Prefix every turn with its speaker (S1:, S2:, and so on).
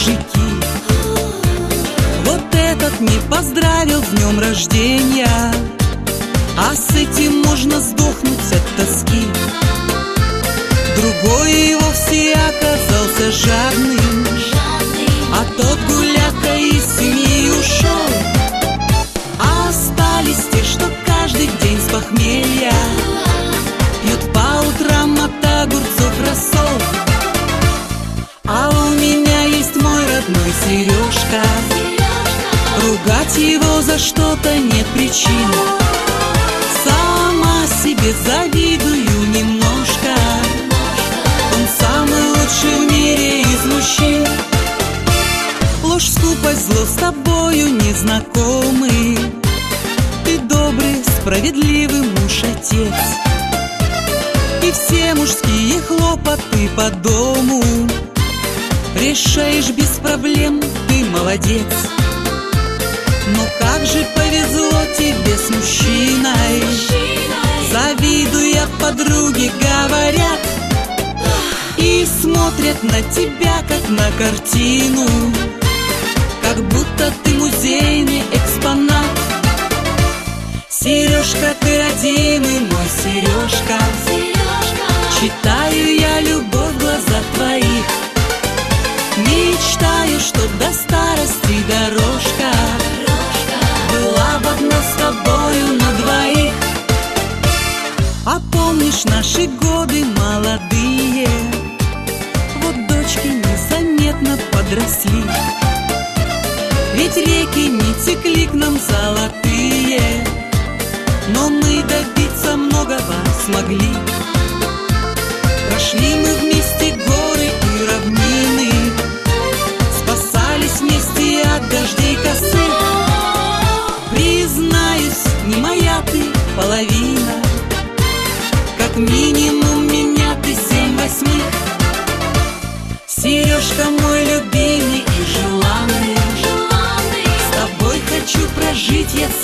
S1: мужики. Вот этот не поздравил с днем рождения, а с этим можно сдохнуть от тоски. Другой и вовсе оказался жадным, а тот гуляка из семьи ушел. А остались те, что каждый день с похмелья пьют по утрам от огурцов рассол. А у меня есть мой родной Сережка, ругать его за что-то нет причин. Сама себе завидую немножко, он самый лучший в мире из мужчин. Ложь, скупость, зло с тобою не знакомы. Ты добрый, справедливый муж-отец, и все мужские хлопоты по дому решаешь без проблем, ты молодец. Но как же повезло тебе с мужчиной, завидуя подруги говорят, и смотрят на тебя как на картину, как будто ты музейный экспонат. Сережка, ты родимый мой Сережка, читаю я любовь в глазах твоих. Мечтаю, чтоб до старости дорожка была бы одна с тобою на двоих. А помнишь наши годы молодые, вот дочки незаметно подросли, ведь реки не текли к нам золотые, но мы добиться многого смогли. Прошли мы вместе горы и равнины, спасались вместе от дождей косых. Признаюсь, не моя ты половина, как минимум меня ты 7/8. Сережка мой любимый и желанный, с тобой хочу прожить я